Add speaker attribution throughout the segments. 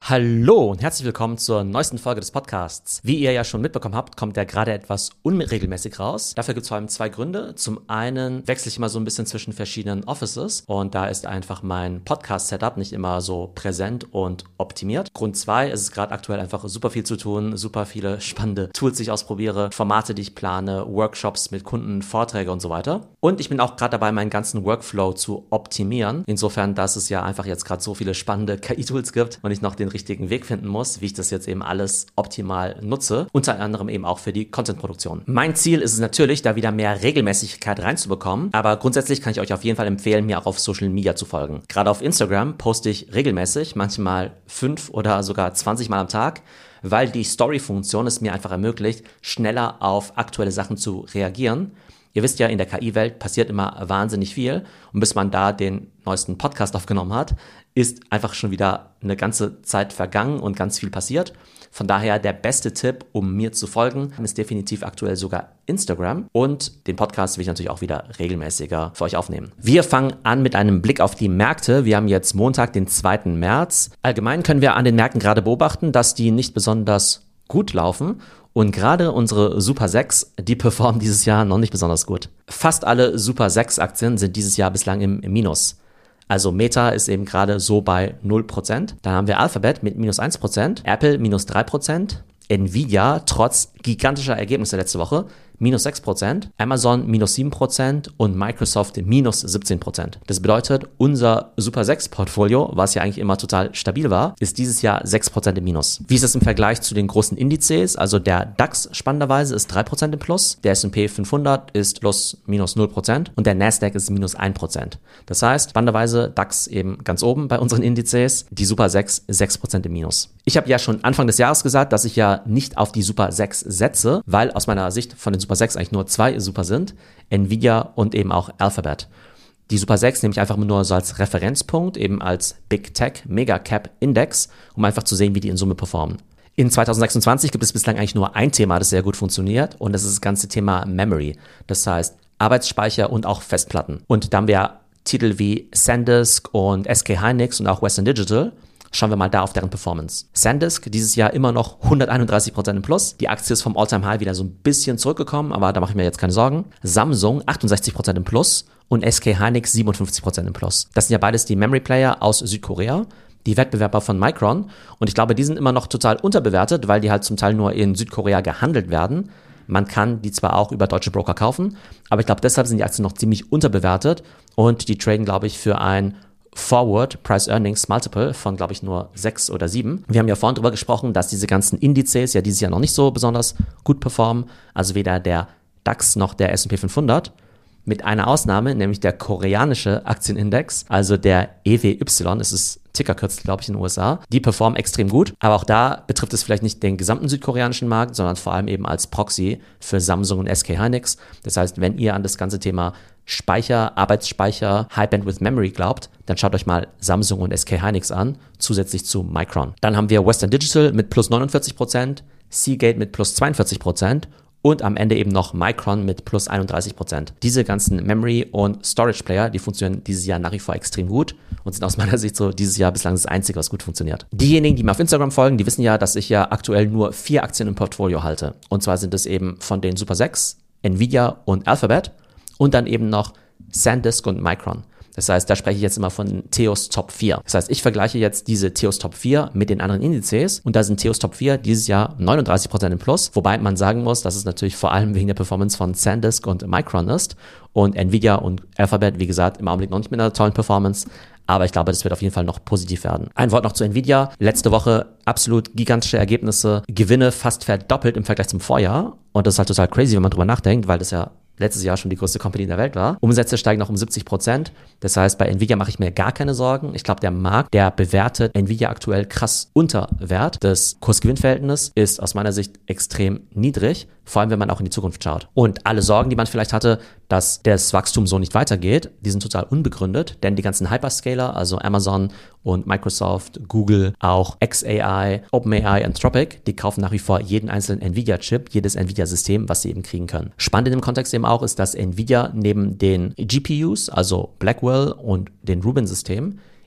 Speaker 1: Hallo und herzlich willkommen zur neuesten Folge des Podcasts. Wie ihr ja schon mitbekommen habt, kommt der gerade etwas unregelmäßig raus. Dafür gibt es vor allem zwei Gründe. Zum einen wechsle ich immer so ein bisschen zwischen verschiedenen Offices und da ist einfach mein Podcast-Setup nicht immer so präsent und optimiert. Grund zwei, es ist gerade aktuell einfach super viel zu tun, super viele spannende Tools, die ich ausprobiere, Formate, die ich plane, Workshops mit Kunden, Vorträge und so weiter. Und ich bin auch gerade dabei, meinen ganzen Workflow zu optimieren. Insofern, dass es ja einfach jetzt gerade so viele spannende KI-Tools gibt und ich noch den richtigen Weg finden muss, wie ich das jetzt eben alles optimal nutze, unter anderem eben auch für die Content-Produktion. Mein Ziel ist es natürlich, da wieder mehr Regelmäßigkeit reinzubekommen, aber grundsätzlich kann ich euch auf jeden Fall empfehlen, mir auch auf Social Media zu folgen. Gerade auf Instagram poste ich regelmäßig, manchmal 5 oder sogar 20 Mal am Tag, weil die Story-Funktion es mir einfach ermöglicht, schneller auf aktuelle Sachen zu reagieren. Ihr wisst ja, in der KI-Welt passiert immer wahnsinnig viel und bis man da den neuesten Podcast aufgenommen hat, ist einfach schon wieder eine ganze Zeit vergangen und ganz viel passiert. Von daher der beste Tipp, um mir zu folgen, ist definitiv aktuell sogar Instagram und den Podcast will ich natürlich auch wieder regelmäßiger für euch aufnehmen. Wir fangen an mit einem Blick auf die Märkte. Wir haben jetzt Montag, den 2. März. Allgemein können wir an den Märkten gerade beobachten, dass die nicht besonders gut laufen. Und gerade unsere Super 6, die performen dieses Jahr noch nicht besonders gut. Fast alle Super 6 Aktien sind dieses Jahr bislang im Minus. Also Meta ist eben gerade so bei 0%. Dann haben wir Alphabet mit minus 1%, Apple minus 3%, Nvidia trotz gigantischer Ergebnisse letzte Woche minus 6%, Amazon minus 7% und Microsoft minus 17%. Das bedeutet, unser Super 6 Portfolio, was ja eigentlich immer total stabil war, ist dieses Jahr 6% im Minus. Wie ist es im Vergleich zu den großen Indizes? Also der DAX spannenderweise ist 3% im Plus, der S&P 500 ist plus minus 0% und der Nasdaq ist minus 1%. Das heißt, spannenderweise DAX eben ganz oben bei unseren Indizes, die Super 6 6% im Minus. Ich habe ja schon Anfang des Jahres gesagt, dass ich ja nicht auf die Super 6 setze, weil aus meiner Sicht von den Super 6 eigentlich nur zwei Super sind, Nvidia und eben auch Alphabet. Die Super 6 nehme ich einfach nur so als Referenzpunkt, eben als Big Tech Mega Cap Index, um einfach zu sehen, wie die in Summe performen. In 2026 gibt es bislang eigentlich nur ein Thema, das sehr gut funktioniert und das ist das ganze Thema Memory. Das heißt Arbeitsspeicher und auch Festplatten. Und da haben wir Titel wie SanDisk und SK Hynix und auch Western Digital. Schauen wir mal da auf deren Performance. SanDisk dieses Jahr immer noch 131% im Plus. Die Aktie ist vom All-Time-High wieder so ein bisschen zurückgekommen, aber da mache ich mir jetzt keine Sorgen. Samsung 68% im Plus und SK Hynix 57% im Plus. Das sind ja beides die Memory Player aus Südkorea, die Wettbewerber von Micron. Und ich glaube, die sind immer noch total unterbewertet, weil die halt zum Teil nur in Südkorea gehandelt werden. Man kann die zwar auch über deutsche Broker kaufen, aber ich glaube, deshalb sind die Aktien noch ziemlich unterbewertet und die traden, glaube ich, für ein Forward Price Earnings Multiple von, glaube ich, nur 6 oder 7. Wir haben ja vorhin drüber gesprochen, dass diese ganzen Indizes ja dieses Jahr noch nicht so besonders gut performen. Also weder der DAX noch der S&P 500. Mit einer Ausnahme, nämlich der koreanische Aktienindex, also der EWY, es ist Tickerkürzel, glaube ich, in den USA. Die performen extrem gut, aber auch da betrifft es vielleicht nicht den gesamten südkoreanischen Markt, sondern vor allem eben als Proxy für Samsung und SK Hynix. Das heißt, wenn ihr an das ganze Thema Speicher, Arbeitsspeicher, High Bandwidth Memory glaubt, dann schaut euch mal Samsung und SK Hynix an, zusätzlich zu Micron. Dann haben wir Western Digital mit plus 49%, Seagate mit plus 42% und am Ende eben noch Micron mit plus 31%. Diese ganzen Memory- und Storage-Player, die funktionieren dieses Jahr nach wie vor extrem gut und sind aus meiner Sicht so dieses Jahr bislang das Einzige, was gut funktioniert. Diejenigen, die mir auf Instagram folgen, die wissen ja, dass ich ja aktuell nur 4 Aktien im Portfolio halte. Und zwar sind es eben von den Super 6, Nvidia und Alphabet und dann eben noch SanDisk und Micron. Das heißt, da spreche ich jetzt immer von Theos Top 4. Das heißt, ich vergleiche jetzt diese Theos Top 4 mit den anderen Indizes und da sind Theos Top 4 dieses Jahr 39% im Plus, wobei man sagen muss, dass es natürlich vor allem wegen der Performance von SanDisk und Micron ist und Nvidia und Alphabet, wie gesagt, im Augenblick noch nicht mit einer tollen Performance, aber ich glaube, das wird auf jeden Fall noch positiv werden. Ein Wort noch zu Nvidia. Letzte Woche absolut gigantische Ergebnisse, Gewinne fast verdoppelt im Vergleich zum Vorjahr und das ist halt total crazy, wenn man drüber nachdenkt, weil das ja letztes Jahr schon die größte Company in der Welt war. Umsätze steigen noch um 70%. Das heißt, bei Nvidia mache ich mir gar keine Sorgen. Ich glaube, der Markt, der bewertet Nvidia aktuell krass unter Wert. Das Kurs-Gewinn-Verhältnis ist aus meiner Sicht extrem niedrig, vor allem wenn man auch in die Zukunft schaut. Und alle Sorgen, die man vielleicht hatte, dass das Wachstum so nicht weitergeht, die sind total unbegründet, denn die ganzen Hyperscaler, also Amazon und Microsoft, Google, auch xAI, OpenAI, Anthropic, die kaufen nach wie vor jeden einzelnen Nvidia-Chip, jedes Nvidia-System, was sie eben kriegen können. Spannend in dem Kontext eben auch ist, dass Nvidia neben den GPUs, also Blackwell und den Rubin-Systemen,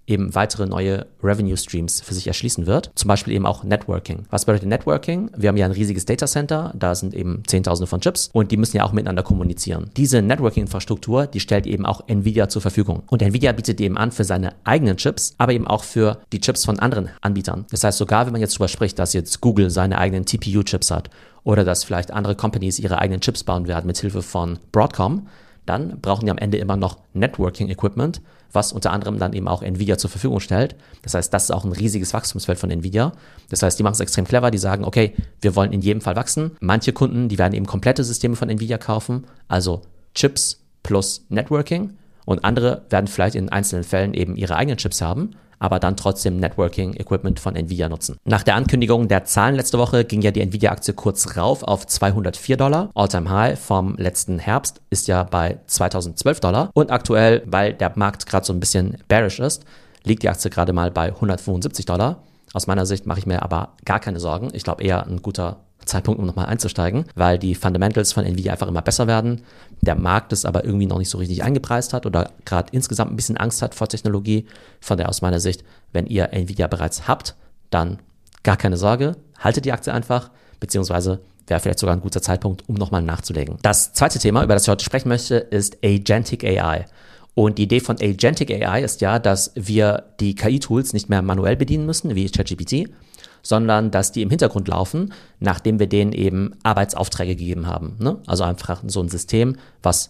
Speaker 1: eben weitere neue Revenue Streams für sich erschließen wird. Zum Beispiel eben auch Networking. Was bedeutet Networking? Wir haben ja ein riesiges Datacenter, da sind eben Zehntausende von Chips und die müssen ja auch miteinander kommunizieren. Diese Networking-Infrastruktur, die stellt eben auch Nvidia zur Verfügung. Und Nvidia bietet die eben an für seine eigenen Chips, aber eben auch für die Chips von anderen Anbietern. Das heißt, sogar wenn man jetzt darüber spricht, dass jetzt Google seine eigenen TPU-Chips hat oder dass vielleicht andere Companies ihre eigenen Chips bauen werden mit Hilfe von Broadcom, dann brauchen die am Ende immer noch Networking-Equipment, was unter anderem dann eben auch Nvidia zur Verfügung stellt. Das heißt, das ist auch ein riesiges Wachstumsfeld von Nvidia. Das heißt, die machen es extrem clever, die sagen, okay, wir wollen in jedem Fall wachsen. Manche Kunden, die werden eben komplette Systeme von Nvidia kaufen, also Chips plus Networking, und andere werden vielleicht in einzelnen Fällen eben ihre eigenen Chips haben, aber dann trotzdem Networking-Equipment von Nvidia nutzen. Nach der Ankündigung der Zahlen letzte Woche ging ja die Nvidia-Aktie kurz rauf auf $204. All-Time High vom letzten Herbst ist ja bei $2012. Und aktuell, weil der Markt gerade so ein bisschen bearish ist, liegt die Aktie gerade mal bei $175. Aus meiner Sicht mache ich mir aber gar keine Sorgen. Ich glaube eher ein guter Zeitpunkt, um nochmal einzusteigen, weil die Fundamentals von Nvidia einfach immer besser werden. Der Markt es aber irgendwie noch nicht so richtig eingepreist hat oder gerade insgesamt ein bisschen Angst hat vor Technologie. Von der aus meiner Sicht, wenn ihr Nvidia bereits habt, dann gar keine Sorge, haltet die Aktie einfach, beziehungsweise wäre vielleicht sogar ein guter Zeitpunkt, um nochmal nachzulegen. Das zweite Thema, über das ich heute sprechen möchte, ist Agentic AI. Und die Idee von Agentic AI ist ja, dass wir die KI-Tools nicht mehr manuell bedienen müssen, wie ChatGPT, sondern dass die im Hintergrund laufen, nachdem wir denen eben Arbeitsaufträge gegeben haben. Ne? Also einfach so ein System, was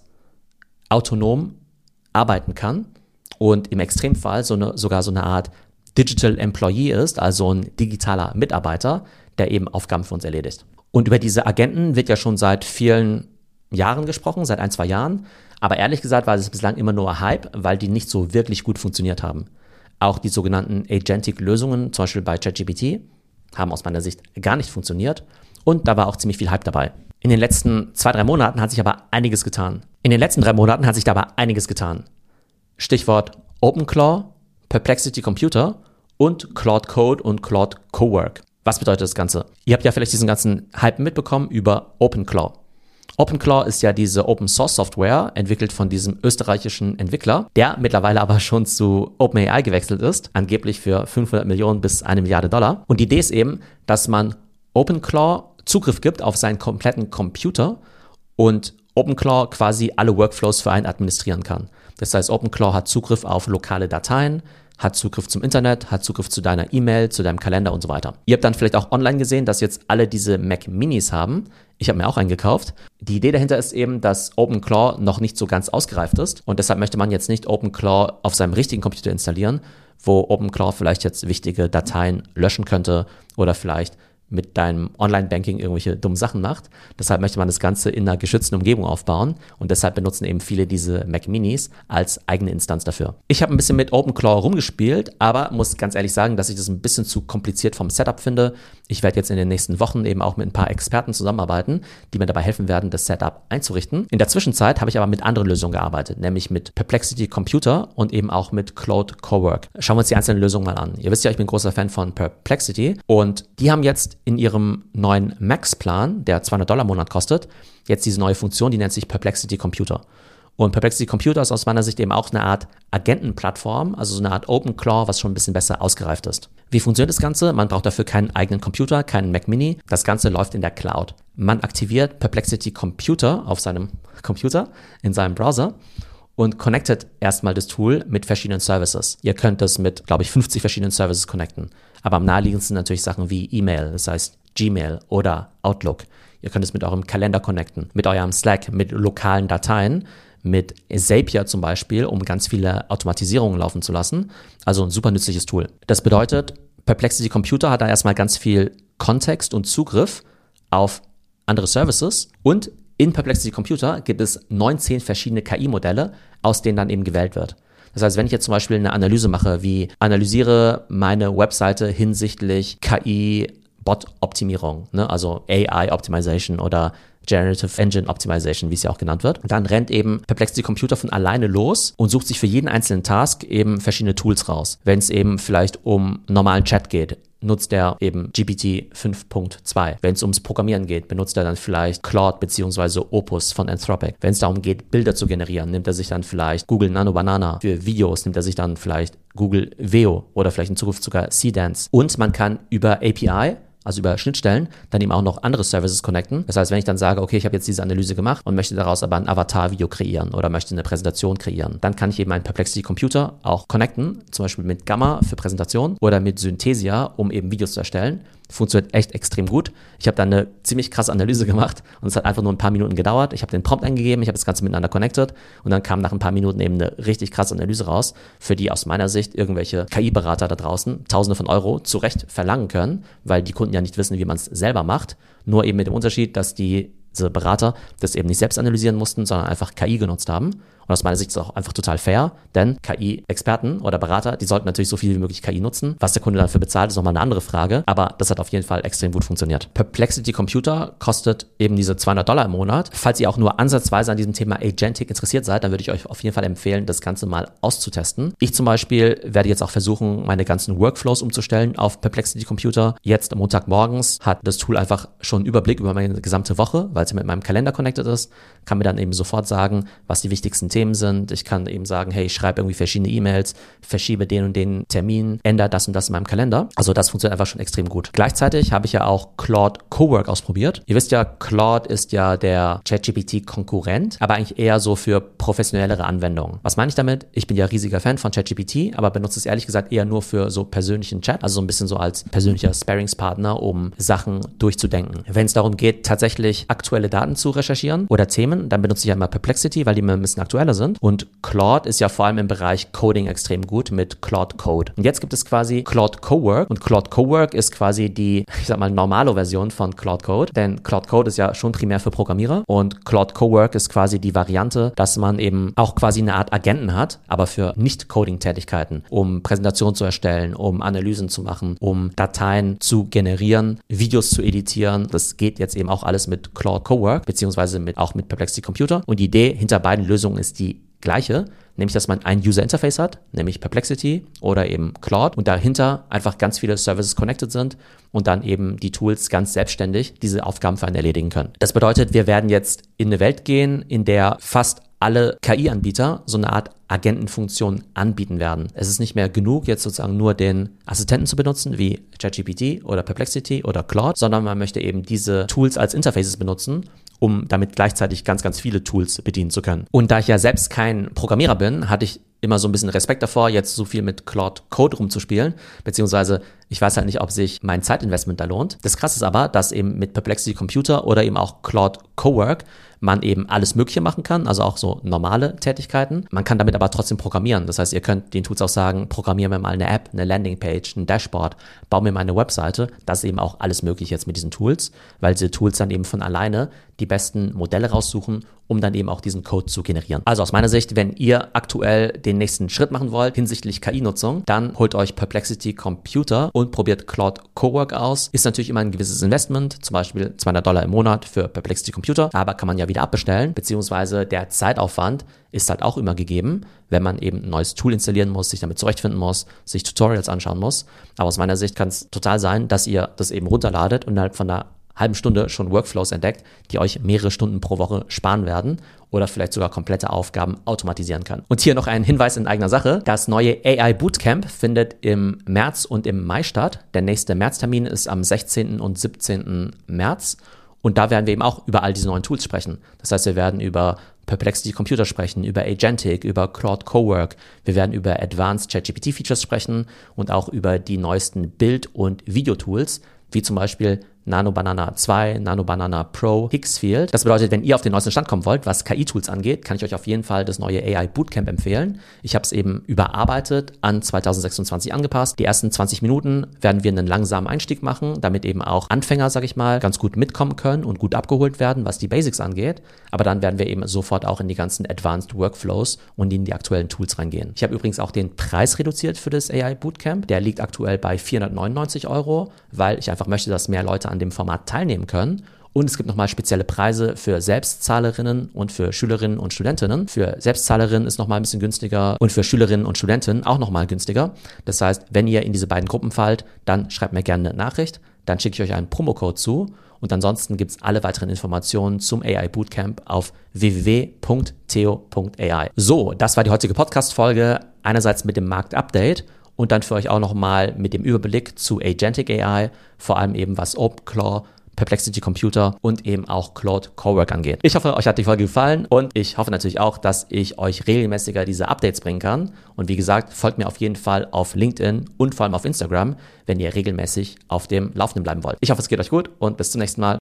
Speaker 1: autonom arbeiten kann und im Extremfall sogar so eine Art Digital Employee ist, also ein digitaler Mitarbeiter, der eben Aufgaben für uns erledigt. Und über diese Agenten wird ja schon seit vielen Jahren gesprochen, seit 1-2 Jahren. Aber ehrlich gesagt war es bislang immer nur Hype, weil die nicht so wirklich gut funktioniert haben. Auch die sogenannten Agentic-Lösungen, zum Beispiel bei ChatGPT, haben aus meiner Sicht gar nicht funktioniert. Und da war auch ziemlich viel Hype dabei. In den letzten 2-3 Monaten hat sich aber einiges getan. Stichwort OpenClaw, Perplexity Computer und Claude Code und Claude Cowork. Was bedeutet das Ganze? Ihr habt ja vielleicht diesen ganzen Hype mitbekommen über OpenClaw. OpenClaw ist ja diese Open-Source-Software, entwickelt von diesem österreichischen Entwickler, der mittlerweile aber schon zu OpenAI gewechselt ist, angeblich für 500 Millionen bis $1 Milliarde. Und die Idee ist eben, dass man OpenClaw Zugriff gibt auf seinen kompletten Computer und OpenClaw quasi alle Workflows für einen administrieren kann. Das heißt, OpenClaw hat Zugriff auf lokale Dateien, hat Zugriff zum Internet, hat Zugriff zu deiner E-Mail, zu deinem Kalender und so weiter. Ihr habt dann vielleicht auch online gesehen, dass jetzt alle diese Mac Minis haben. Ich habe mir auch einen gekauft. Die Idee dahinter ist eben, dass OpenClaw noch nicht so ganz ausgereift ist und deshalb möchte man jetzt nicht OpenClaw auf seinem richtigen Computer installieren, wo OpenClaw vielleicht jetzt wichtige Dateien löschen könnte oder vielleicht mit deinem Online-Banking irgendwelche dummen Sachen macht. Deshalb möchte man das Ganze in einer geschützten Umgebung aufbauen und deshalb benutzen eben viele diese Mac Minis als eigene Instanz dafür. Ich habe ein bisschen mit OpenClaw rumgespielt, aber muss ganz ehrlich sagen, dass ich das ein bisschen zu kompliziert vom Setup finde. Ich werde jetzt in den nächsten Wochen eben auch mit ein paar Experten zusammenarbeiten, die mir dabei helfen werden, das Setup einzurichten. In der Zwischenzeit habe ich aber mit anderen Lösungen gearbeitet, nämlich mit Perplexity Computer und eben auch mit Claude Cowork. Schauen wir uns die einzelnen Lösungen mal an. Ihr wisst ja, ich bin großer Fan von Perplexity und die haben jetzt in ihrem neuen Max-Plan, der $200 im Monat kostet, jetzt diese neue Funktion, die nennt sich Perplexity Computer. Und Perplexity Computer ist aus meiner Sicht eben auch eine Art Agentenplattform, also so eine Art OpenClaw, was schon ein bisschen besser ausgereift ist. Wie funktioniert das Ganze? Man braucht dafür keinen eigenen Computer, keinen Mac Mini. Das Ganze läuft in der Cloud. Man aktiviert Perplexity Computer auf seinem Computer, in seinem Browser und connectet erstmal das Tool mit verschiedenen Services. Ihr könnt das mit, glaube ich, 50 verschiedenen Services connecten. Aber am naheliegendsten natürlich Sachen wie E-Mail, das heißt Gmail oder Outlook. Ihr könnt es mit eurem Kalender connecten, mit eurem Slack, mit lokalen Dateien, mit Zapier zum Beispiel, um ganz viele Automatisierungen laufen zu lassen. Also ein super nützliches Tool. Das bedeutet, Perplexity Computer hat da erstmal ganz viel Kontext und Zugriff auf andere Services und in Perplexity Computer gibt es 19 verschiedene KI-Modelle, aus denen dann eben gewählt wird. Das heißt, wenn ich jetzt zum Beispiel eine Analyse mache, wie analysiere meine Webseite hinsichtlich KI-Bot-Optimierung, ne? Also AI-Optimization oder Generative Engine Optimization, wie es ja auch genannt wird, dann rennt eben Perplexity Computer von alleine los und sucht sich für jeden einzelnen Task eben verschiedene Tools raus. Wenn es eben vielleicht um normalen Chat geht, nutzt er eben GPT 5.2. Wenn es ums Programmieren geht, benutzt er dann vielleicht Claude bzw. Opus von Anthropic. Wenn es darum geht, Bilder zu generieren, nimmt er sich dann vielleicht Google Nano Banana. Für Videos nimmt er sich dann vielleicht Google Veo oder vielleicht in Zukunft sogar Seedance. Und man kann über API, also über Schnittstellen, dann eben auch noch andere Services connecten. Das heißt, wenn ich dann sage, okay, ich habe jetzt diese Analyse gemacht und möchte daraus aber ein Avatar-Video kreieren oder möchte eine Präsentation kreieren, dann kann ich eben einen Perplexity Computer auch connecten, zum Beispiel mit Gamma für Präsentation oder mit Synthesia, um eben Videos zu erstellen. Funktioniert echt extrem gut. Ich habe dann eine ziemlich krasse Analyse gemacht und es hat einfach nur ein paar Minuten gedauert. Ich habe den Prompt eingegeben, ich habe das Ganze miteinander connected und dann kam nach ein paar Minuten eben eine richtig krasse Analyse raus, für die aus meiner Sicht irgendwelche KI-Berater da draußen Tausende von Euro zu Recht verlangen können, weil die Kunden ja nicht wissen, wie man es selber macht. Nur eben mit dem Unterschied, dass diese Berater das eben nicht selbst analysieren mussten, sondern einfach KI genutzt haben. Und aus meiner Sicht ist es auch einfach total fair, denn KI-Experten oder Berater, die sollten natürlich so viel wie möglich KI nutzen. Was der Kunde dafür bezahlt, ist nochmal eine andere Frage, aber das hat auf jeden Fall extrem gut funktioniert. Perplexity Computer kostet eben diese $200 im Monat. Falls ihr auch nur ansatzweise an diesem Thema Agentic interessiert seid, dann würde ich euch auf jeden Fall empfehlen, das Ganze mal auszutesten. Ich zum Beispiel werde jetzt auch versuchen, meine ganzen Workflows umzustellen auf Perplexity Computer. Jetzt am Montagmorgens hat das Tool einfach schon einen Überblick über meine gesamte Woche, weil es mit meinem Kalender connected ist, kann mir dann eben sofort sagen, was die wichtigsten Themen sind. Ich kann eben sagen, hey, ich schreibe irgendwie verschiedene E-Mails, verschiebe den und den Termin, ändere das und das in meinem Kalender. Also das funktioniert einfach schon extrem gut. Gleichzeitig habe ich ja auch Claude Cowork ausprobiert. Ihr wisst ja, Claude ist ja der ChatGPT-Konkurrent, aber eigentlich eher so für professionellere Anwendungen. Was meine ich damit? Ich bin ja riesiger Fan von ChatGPT, aber benutze es ehrlich gesagt eher nur für so persönlichen Chat, also so ein bisschen so als persönlicher Sparringspartner, um Sachen durchzudenken. Wenn es darum geht, tatsächlich aktuelle Daten zu recherchieren oder Themen, dann benutze ich ja immer Perplexity, weil die immer ein bisschen aktueller sind. Und Claude ist ja vor allem im Bereich Coding extrem gut mit Claude Code. Und jetzt gibt es quasi Claude Cowork und Claude Cowork ist quasi die, ich sag mal, normale Version von Claude Code, denn Claude Code ist ja schon primär für Programmierer und Claude Cowork ist quasi die Variante, dass man eben auch quasi eine Art Agenten hat, aber für Nicht-Coding-Tätigkeiten, um Präsentationen zu erstellen, um Analysen zu machen, um Dateien zu generieren, Videos zu editieren. Das geht jetzt eben auch alles mit Claude Cowork, beziehungsweise auch mit Perplexity Computer. Und die Idee hinter beiden Lösungen ist die gleiche, nämlich dass man ein User-Interface hat, nämlich Perplexity oder eben Claude und dahinter einfach ganz viele Services connected sind und dann eben die Tools ganz selbstständig diese Aufgaben für einen erledigen können. Das bedeutet, wir werden jetzt in eine Welt gehen, in der fast alle KI-Anbieter so eine Art Agentenfunktion anbieten werden. Es ist nicht mehr genug, jetzt sozusagen nur den Assistenten zu benutzen, wie ChatGPT oder Perplexity oder Claude, sondern man möchte eben diese Tools als Interfaces benutzen, um damit gleichzeitig ganz, ganz viele Tools bedienen zu können. Und da ich ja selbst kein Programmierer bin, hatte ich immer so ein bisschen Respekt davor, jetzt so viel mit Claude Code rumzuspielen, beziehungsweise ich weiß halt nicht, ob sich mein Zeitinvestment da lohnt. Das Krasse ist aber, dass eben mit Perplexity Computer oder eben auch Claude Cowork man eben alles Mögliche machen kann, also auch so normale Tätigkeiten. Man kann damit aber trotzdem programmieren. Das heißt, ihr könnt den Tools auch sagen, programmier mir mal eine App, eine Landingpage, ein Dashboard, bau mir mal eine Webseite. Das ist eben auch alles möglich jetzt mit diesen Tools, weil diese Tools dann eben von alleine die besten Modelle raussuchen, um dann eben auch diesen Code zu generieren. Also aus meiner Sicht, wenn ihr aktuell den nächsten Schritt machen wollt hinsichtlich KI-Nutzung, dann holt euch Perplexity Computer und probiert Claude Cowork aus. Ist natürlich immer ein gewisses Investment, zum Beispiel $200 im Monat für Perplexity Computer, aber kann man ja wieder abbestellen, beziehungsweise der Zeitaufwand ist halt auch immer gegeben, wenn man eben ein neues Tool installieren muss, sich damit zurechtfinden muss, sich Tutorials anschauen muss. Aber aus meiner Sicht kann es total sein, dass ihr das eben runterladet und innerhalb von einer halben Stunde schon Workflows entdeckt, die euch mehrere Stunden pro Woche sparen werden oder vielleicht sogar komplette Aufgaben automatisieren können. Und hier noch ein Hinweis in eigener Sache. Das neue AI Bootcamp findet im März und im Mai statt. Der nächste Märztermin ist am 16. und 17. März. Und da werden wir eben auch über all diese neuen Tools sprechen. Das heißt, wir werden über Perplexity Computer sprechen, über Agentic, über Claude Cowork. Wir werden über Advanced ChatGPT Features sprechen und auch über die neuesten Bild- und Videotools, wie zum Beispiel Nano Banana 2, Nano Banana Pro, Higgsfield. Das bedeutet, wenn ihr auf den neuesten Stand kommen wollt, was KI-Tools angeht, kann ich euch auf jeden Fall das neue AI Bootcamp empfehlen. Ich habe es eben überarbeitet, an 2026 angepasst. Die ersten 20 Minuten werden wir einen langsamen Einstieg machen, damit eben auch Anfänger, sage ich mal, ganz gut mitkommen können und gut abgeholt werden, was die Basics angeht. Aber dann werden wir eben sofort auch in die ganzen Advanced Workflows und in die aktuellen Tools reingehen. Ich habe übrigens auch den Preis reduziert für das AI Bootcamp. Der liegt aktuell bei 499 €, weil ich einfach möchte, dass mehr Leute an dem Format teilnehmen können Und es gibt nochmal spezielle Preise für Selbstzahlerinnen und für Schülerinnen und Studentinnen. Für Selbstzahlerinnen ist nochmal ein bisschen günstiger und für Schülerinnen und Studentinnen auch nochmal günstiger. Das heißt, wenn ihr in diese beiden Gruppen fallt, dann schreibt mir gerne eine Nachricht. Dann schicke ich euch einen Promocode zu. Und ansonsten gibt es alle weiteren Informationen zum AI Bootcamp auf www.theo.ai. So, das war die heutige Podcast-Folge. Einerseits mit dem Markt-Update und dann für euch auch nochmal mit dem Überblick zu Agentic AI, vor allem eben was OpenClaw, Perplexity Computer und eben auch Claude Cowork angeht. Ich hoffe, euch hat die Folge gefallen und ich hoffe natürlich auch, dass ich euch regelmäßiger diese Updates bringen kann. Und wie gesagt, folgt mir auf jeden Fall auf LinkedIn und vor allem auf Instagram, wenn ihr regelmäßig auf dem Laufenden bleiben wollt. Ich hoffe, es geht euch gut und bis zum nächsten Mal.